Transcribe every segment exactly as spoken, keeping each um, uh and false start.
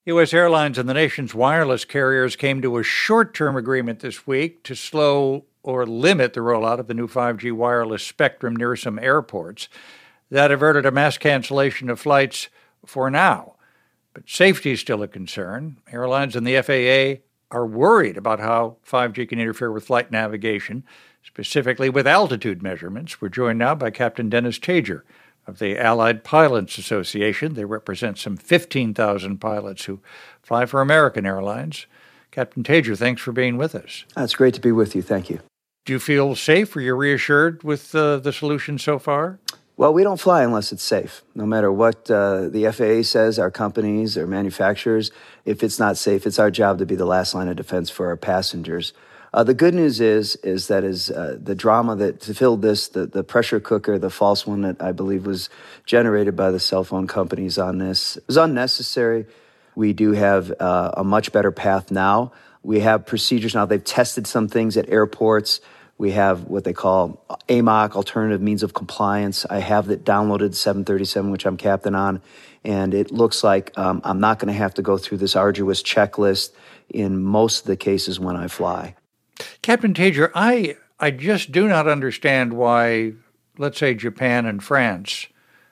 U S airlines and the nation's wireless carriers came to a short-term agreement this week to slow or limit the rollout of the new five G wireless spectrum near some airports. That averted a mass cancellation of flights for now. But safety is still a concern. Airlines and the F A A are worried about how five G can interfere with flight navigation, specifically with altitude measurements. We're joined now by Captain Dennis Tager of the Allied Pilots Association. They represent some fifteen thousand pilots who fly for American Airlines. Captain Tager, thanks for being with us. It's great to be with you. Thank you. Do you feel safe? Are you reassured with uh, the solution so far? Well, we don't fly unless it's safe. No matter what uh, the F A A says, our companies or manufacturers, if it's not safe, it's our job to be the last line of defense for our passengers. Uh, the good news is, is that is uh, the drama that filled this, the, the pressure cooker, the false one that I believe was generated by the cell phone companies on this, was unnecessary. We do have uh, a much better path now. We have procedures now. They've tested some things at airports. We have what they call A M O C, Alternative Means of Compliance. I have that downloaded, seven thirty-seven, which I'm captain on, and it looks like um, I'm not going to have to go through this arduous checklist in most of the cases when I fly. Captain Tager, I, I just do not understand why, let's say, Japan and France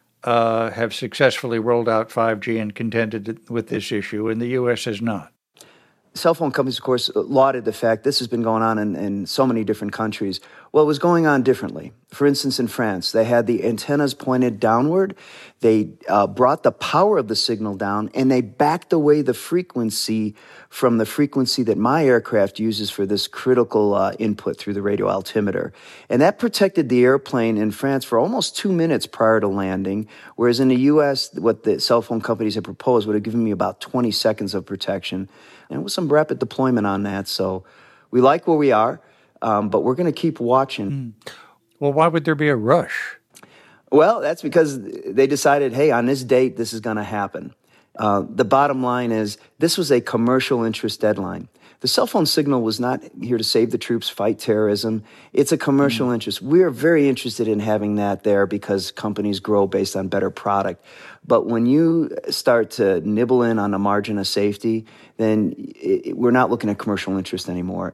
uh, have successfully rolled out five G and contended with this issue, and the U S has not. Cell phone companies, of course, lauded the fact this has been going on in, in so many different countries. Well, it was going on differently. For instance, in France, they had the antennas pointed downward. They uh, brought the power of the signal down, and they backed away the frequency from the frequency that my aircraft uses for this critical uh, input through the radio altimeter. And that protected the airplane in France for almost two minutes prior to landing, whereas in the U S, what the cell phone companies had proposed would have given me about twenty seconds of protection. And with some rapid deployment on that. So we like where we are, um, but we're going to keep watching. Mm. Well, why would there be a rush? Well, that's because they decided, hey, on this date, this is going to happen. Uh, the bottom line is this was a commercial interest deadline. The cell phone signal was not here to save the troops, fight terrorism. It's a commercial mm. interest. We're very interested in having that there because companies grow based on better product. But when you start to nibble in on the margin of safety, then it, we're not looking at commercial interest anymore.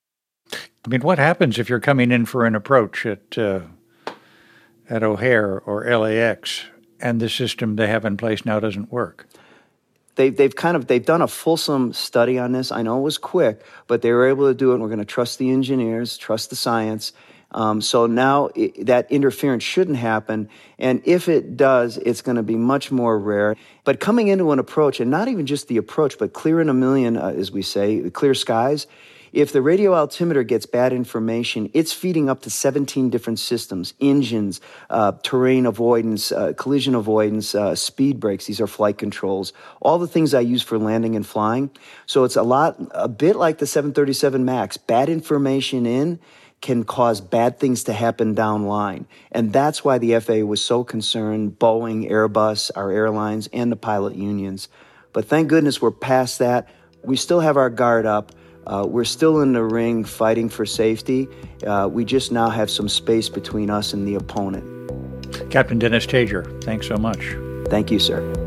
I mean, what happens if you're coming in for an approach at uh, at O'Hare or L A X and the system they have in place now doesn't work? They've, they've kind of, they've done a fulsome study on this. I know it was quick, but they were able to do it. And we're going to trust the engineers, trust the science. Um, so now it, that interference shouldn't happen. And if it does, it's going to be much more rare. But coming into an approach, and not even just the approach, but clear in a million, uh, as we say, clear skies, if the radio altimeter gets bad information, it's feeding up to seventeen different systems, engines, uh, terrain avoidance, uh, collision avoidance, uh, speed brakes. These are flight controls, all the things I use for landing and flying. So it's a lot, a bit like the seven thirty-seven MAX. Bad information in can cause bad things to happen down line. And that's why the F A A was so concerned, Boeing, Airbus, our airlines, and the pilot unions. But thank goodness we're past that. We still have our guard up. Uh, we're still in the ring fighting for safety. Uh, we just now have some space between us and the opponent. Captain Dennis Tager, thanks so much. Thank you, sir.